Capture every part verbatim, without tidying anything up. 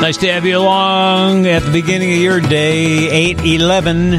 Nice to have you along at the beginning of your day, eight eleven,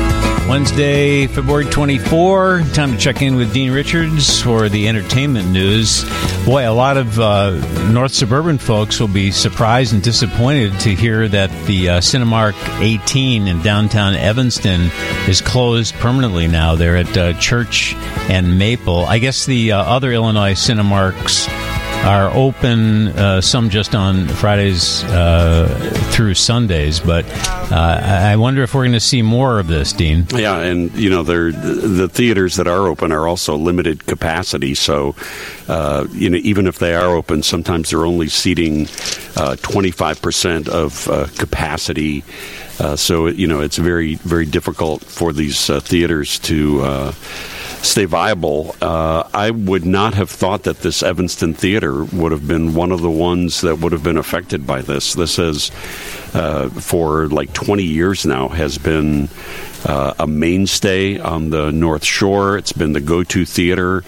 Wednesday, February twenty-fourth. Time to check in with Dean Richards for the entertainment news. Boy, a lot of uh, North Suburban folks will be surprised and disappointed to hear that the uh, Cinemark eighteen in downtown Evanston is closed permanently now. They're at uh, Church and Maple. I guess the uh, other Illinois Cinemarks are open, uh, some just on Fridays uh, through Sundays, but uh, I wonder if we're going to see more of this, Dean. Yeah, and, you know, they're, the theaters that are open are also limited capacity, so, uh, you know, even if they are open, sometimes they're only seating uh, twenty-five percent of uh, capacity, uh, so, you know, it's very, very difficult for these uh, theaters to Uh, stay viable. Uh, I would not have thought that this Evanston Theater would have been one of the ones that would have been affected by this. This has, uh, for like twenty years now, has been uh, a mainstay on the North Shore. It's been the go-to theater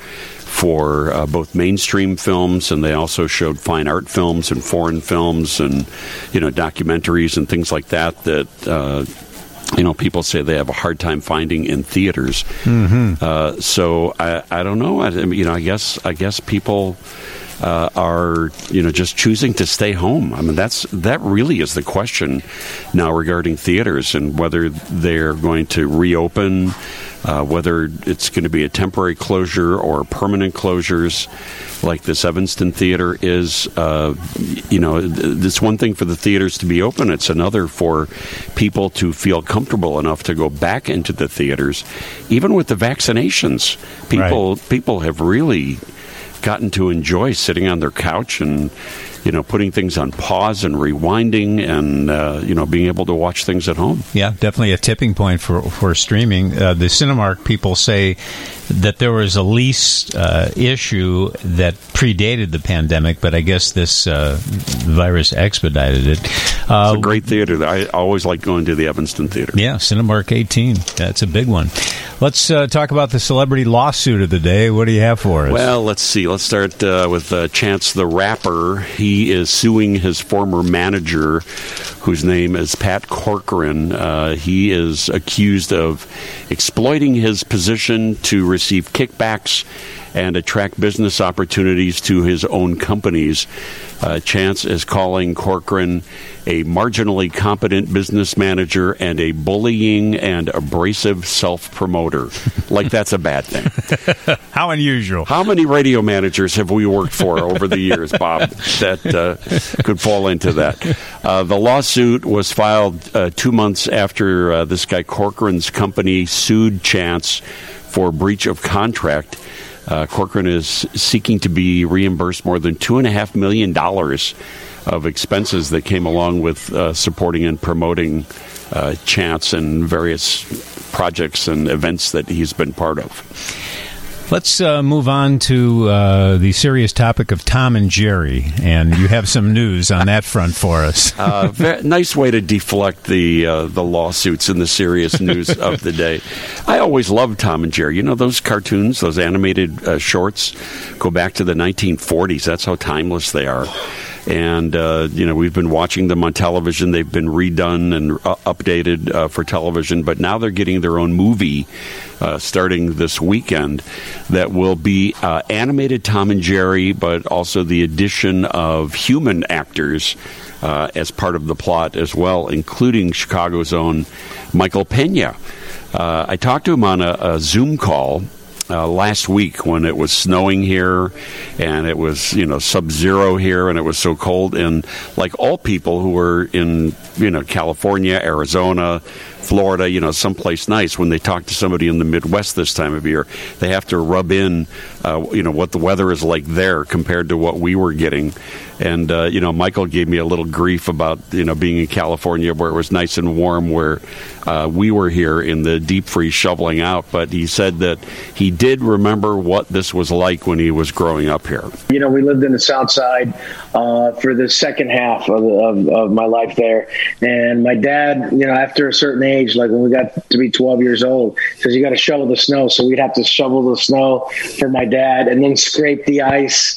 for uh, both mainstream films, and they also showed fine art films and foreign films and, you know, documentaries and things like that that uh you know, people say they have a hard time finding in theaters. Mm-hmm. Uh, so I, I don't know. I, you know, I guess I guess people uh, are, you know, just choosing to stay home. I mean, that's that really is the question now regarding theaters and whether they're going to reopen, uh, whether it's going to be a temporary closure or permanent closures, like this Evanston Theater is. Uh, you know, it's one thing for the theaters to be open. It's another for people to feel comfortable enough to go back into the theaters. Even with the vaccinations, people right. people have really gotten to enjoy sitting on their couch and, you know, putting things on pause and rewinding and, uh, you know, being able to watch things at home. Yeah, definitely a tipping point for, for streaming. Uh, the Cinemark people say that there was a lease uh, issue that predated the pandemic, but I guess this uh, virus expedited it. Uh, it's a great theater. I always like going to the Evanston Theater. Yeah, Cinemark eighteen. That's a big one. Let's uh, talk about the celebrity lawsuit of the day. What do you have for us? Well, let's see. Let's start uh, with uh, Chance the Rapper. He is suing his former manager, whose name is Pat Corcoran. Uh, he is accused of exploiting his position to receive kickbacks and attract business opportunities to his own companies. Uh, Chance is calling Corcoran a marginally competent business manager and a bullying and abrasive self-promoter. Like that's a bad thing. How unusual. How many radio managers have we worked for over the years, Bob, that uh, could fall into that? Uh, the lawsuit was filed uh, two months after uh, this guy Corcoran's company sued Chance for breach of contract. Uh, Corcoran is seeking to be reimbursed more than two and a half million dollars of expenses that came along with uh, supporting and promoting uh, Chance and various projects and events that he's been part of. Let's uh, move on to uh, the serious topic of Tom and Jerry, and you have some news on that front for us. uh, very, nice way to deflect the uh, the lawsuits and the serious news of the day. I always loved Tom and Jerry. You know, those cartoons, those animated uh, shorts go back to the nineteen forties. That's how timeless they are. And, uh, you know, we've been watching them on television. They've been redone and uh, updated uh, for television. But now they're getting their own movie uh, starting this weekend that will be uh, animated Tom and Jerry, but also the addition of human actors uh, as part of the plot as well, including Chicago's own Michael Pena. Uh, I talked to him on a, a Zoom call Uh, last week when it was snowing here and it was, you know, sub-zero here and it was so cold. And like all people who were in, you know, California, Arizona, Florida, you know, someplace nice, when they talk to somebody in the Midwest this time of year, they have to rub in, uh, you know, what the weather is like there compared to what we were getting. And, uh, you know, Michael gave me a little grief about, you know, being in California where it was nice and warm, where uh, we were here in the deep freeze shoveling out. But he said that he did remember what this was like when he was growing up here. You know, we lived in the South Side uh, for the second half of, of, of my life there. And my dad, you know, after a certain age, like when we got to be twelve years old, says you got to shovel the snow. So we'd have to shovel the snow for my dad and then scrape the ice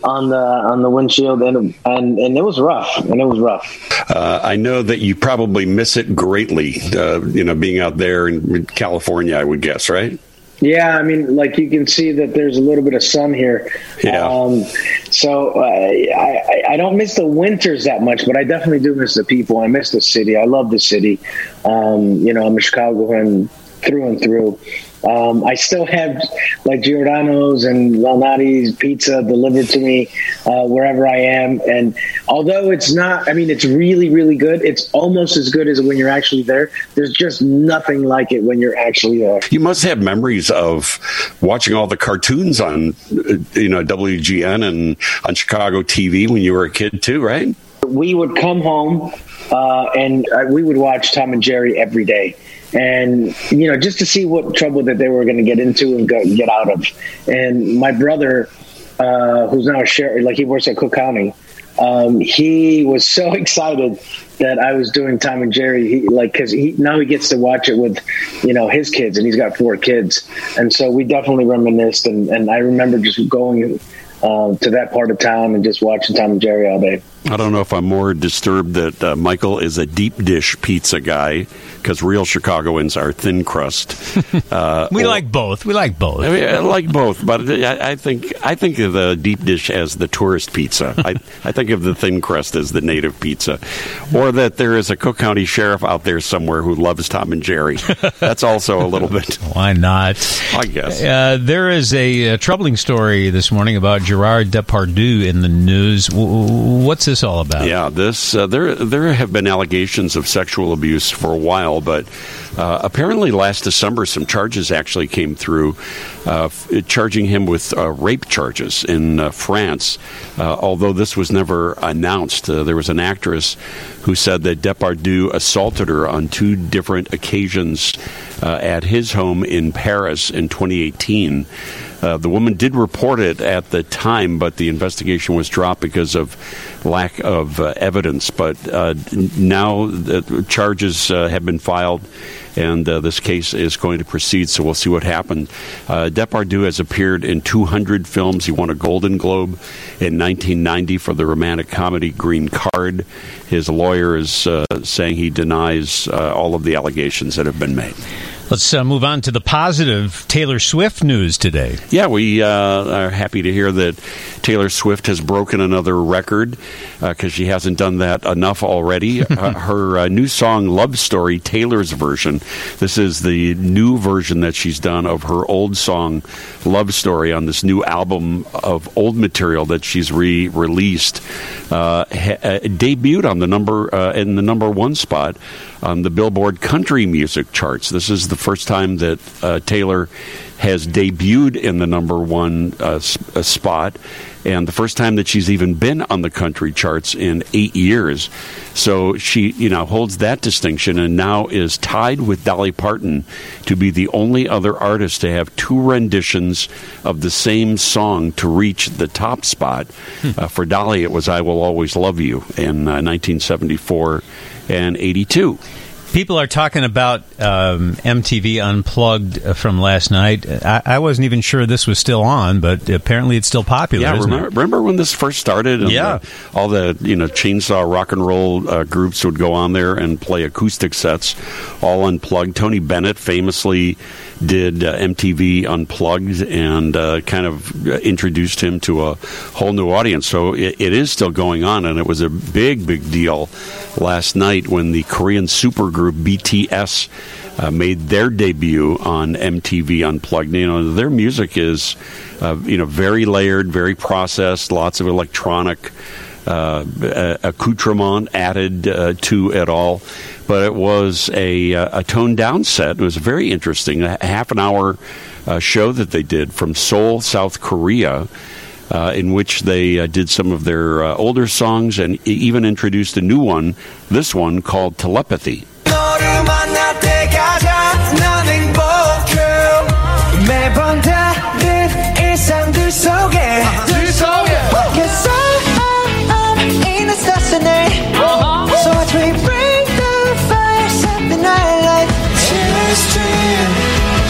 on the on the windshield, and and and it was rough, and it was rough. Uh, I know that you probably miss it greatly, uh, you know, being out there in California, I would guess, right? Yeah, I mean, like you can see that there's a little bit of sun here. Yeah. Um, so uh, I, I don't miss the winters that much, but I definitely do miss the people. I miss the city. I love the city. Um, you know, I'm a Chicagoan through and through. Um, I still have like Giordano's and Malnati's pizza delivered to me uh, wherever I am. And although it's not, I mean, it's really, really good. It's almost as good as when you're actually there. There's just nothing like it when you're actually there. You must have memories of watching all the cartoons on, you know, W G N and on Chicago T V when you were a kid too, right? We would come home uh, and uh, we would watch Tom and Jerry every day. And, you know, just to see what trouble that they were going to get into and go, get out of. And my brother, uh, who's now a sheriff, like he works at Cook County, um, he was so excited that I was doing Tom and Jerry. He, like, because he, now he gets to watch it with, you know, his kids, and he's got four kids. And so we definitely reminisced. And, and I remember just going uh, to that part of town and just watching Tom and Jerry all day. I don't know if I'm more disturbed that uh, Michael is a deep dish pizza guy, because real Chicagoans are thin crust. Uh, we or, like both. We like both. I, mean, I like both, but I, I think I think of the deep dish as the tourist pizza. I, I think of the thin crust as the native pizza, or that there is a Cook County sheriff out there somewhere who loves Tom and Jerry. That's also a little bit. Why not? I guess uh, there is a, a troubling story this morning about Gerard Depardieu in the news. What's this all about? Yeah, this uh, there there have been allegations of sexual abuse for a while, but uh, apparently last December some charges actually came through, uh, f- charging him with uh, rape charges in uh, France. Uh, although this was never announced, uh, there was an actress who said that Depardieu assaulted her on two different occasions uh, at his home in Paris in twenty eighteen. Uh, the woman did report it at the time, but the investigation was dropped because of lack of uh, evidence. But uh, now the charges uh, have been filed, and uh, this case is going to proceed, so we'll see what happens. Uh, Depardieu has appeared in two hundred films. He won a Golden Globe in nineteen ninety for the romantic comedy Green Card. His lawyer is uh, saying he denies uh, all of the allegations that have been made. Let's uh, move on to the positive Taylor Swift news today. Yeah, we uh, are happy to hear that Taylor Swift has broken another record, because uh, she hasn't done that enough already. uh, her uh, new song, Love Story, Taylor's version. This is the new version that she's done of her old song, Love Story, on this new album of old material that she's re-released. Uh, ha- uh, debuted on the number uh, in the number one spot on the Billboard Country Music charts. This is the first time that uh, Taylor has debuted in the number one uh, sp- uh, spot, and the first time that she's even been on the country charts in eight years. So she, you know, holds that distinction, and now is tied with Dolly Parton to be the only other artist to have two renditions of the same song to reach the top spot. Hmm. Uh, for Dolly, it was "I Will Always Love You" in uh, nineteen seventy-four and eighty-two. People are talking about um, M T V Unplugged from last night. I, I wasn't even sure this was still on, but apparently it's still popular. Yeah, isn't remember, it? remember when this first started? And yeah, the, all the you know chainsaw rock and roll uh, groups would go on there and play acoustic sets, all unplugged. Tony Bennett famously did uh, M T V Unplugged and uh, kind of introduced him to a whole new audience. So it, it is still going on, and it was a big, big deal last night when the Korean supergroup B T S uh, made their debut on M T V Unplugged. You know, their music is uh, you know very layered, very processed, lots of electronic uh, accoutrement added uh, to it all. But it was a, a toned down set. It was very interesting. A half an hour uh, show that they did from Seoul, South Korea, uh, in which they uh, did some of their uh, older songs and even introduced a new one, this one called Telepathy.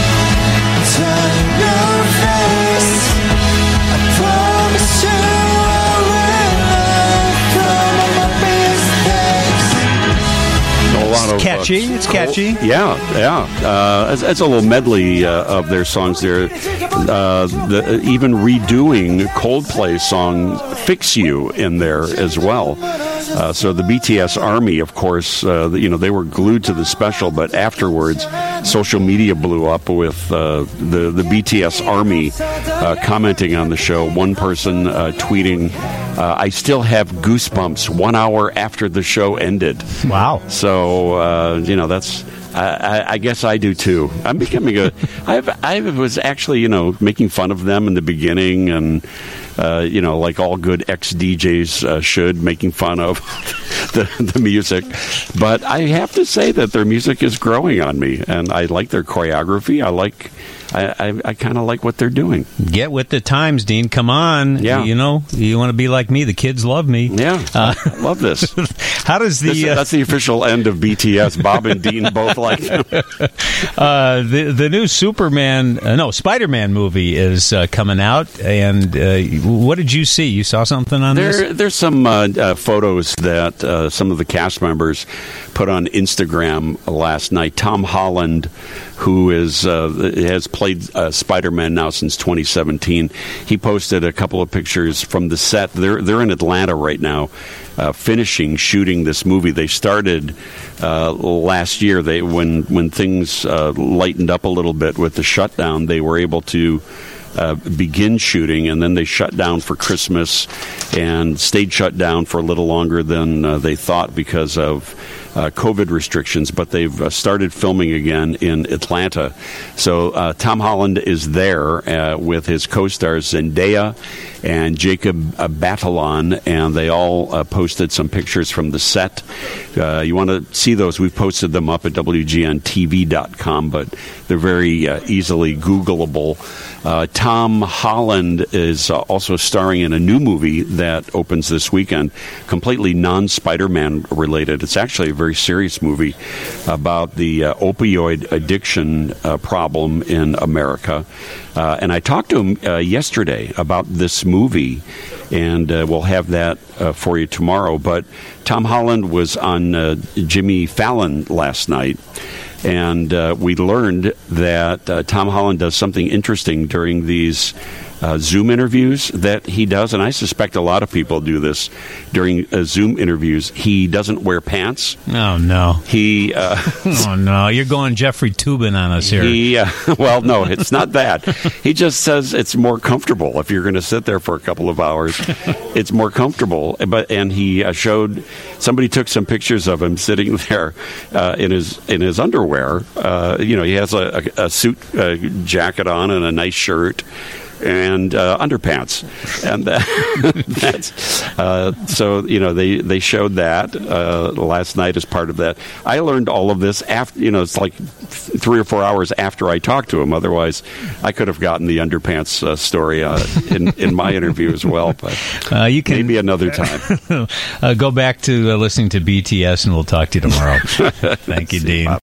Turn your face, I promise you catchy. It's catchy. Cold, yeah, yeah. Uh, it's, it's a little medley uh, of their songs there. Uh, the, even redoing Coldplay's song "Fix You" in there as well. Uh, so the B T S Army, of course, uh, you know, they were glued to the special, but afterwards, social media blew up with uh, the the B T S Army uh, commenting on the show. One person uh, tweeting, uh, "I still have goosebumps one hour after the show ended." Wow! So uh, you know, that's. I, I guess I do too. I'm becoming a. I've, I was actually, you know, making fun of them in the beginning, and uh, you know, like all good ex-D Js uh, should, making fun of the, the music. But I have to say that their music is growing on me, and I like their choreography. I like. I, I, I kind of like what they're doing. Get with the times, Dean. Come on. Yeah. You know, you want to be like me. The kids love me. Yeah. Uh, I love this. How does the... This, uh, that's the official end of B T S. Bob and Dean both like them. Uh, the, the new Superman... Uh, no, Spider-Man movie is uh, coming out. And uh, what did you see? You saw something on there, this? There's some uh, uh, photos that uh, some of the cast members put on Instagram last night. Tom Holland, who is uh, has played uh, Spider-Man now since twenty seventeen. He posted a couple of pictures from the set. They're they're in Atlanta right now, uh, finishing shooting this movie. They started uh, last year. They when when things uh, lightened up a little bit with the shutdown, they were able to Uh, begin shooting, and then they shut down for Christmas and stayed shut down for a little longer than uh, they thought because of uh, COVID restrictions, but they've uh, started filming again in Atlanta. So uh, Tom Holland is there uh, with his co-stars Zendaya and Jacob uh, Batalon, and they all uh, posted some pictures from the set. Uh, you want to see those? We've posted them up at W G N T V dot com, but they're very uh, easily Googleable. Uh, Tom Holland is uh, also starring in a new movie that opens this weekend, completely non-Spider-Man related. It's actually a very serious movie about the uh, opioid addiction uh, problem in America. Uh, and I talked to him uh, yesterday about this movie, and uh, we'll have that uh, for you tomorrow. But Tom Holland was on uh, Jimmy Fallon last night, and uh, we learned that uh, Tom Holland does something interesting during these uh, Zoom interviews that he does, and I suspect a lot of people do this during uh, Zoom interviews. He doesn't wear pants. Oh, no. He. Uh, oh, no. You're going Jeffrey Toobin on us here. He, uh, well, no, it's not that. He just says it's more comfortable if you're going to sit there for a couple of hours. It's more comfortable. But and he uh, showed somebody took some pictures of him sitting there uh, in his in his underwear. Uh, you know, he has a, a, a suit uh, jacket on and a nice shirt and uh, underpants, and that, that's uh, so. You know, they, they showed that uh, last night as part of that. I learned all of this after. You know, it's like three or four hours after I talked to him. Otherwise, I could have gotten the underpants uh, story uh, in in my interview as well. But uh, you can maybe another time. uh, go back to uh, listening to B T S, and we'll talk to you tomorrow. Thank you, Dean.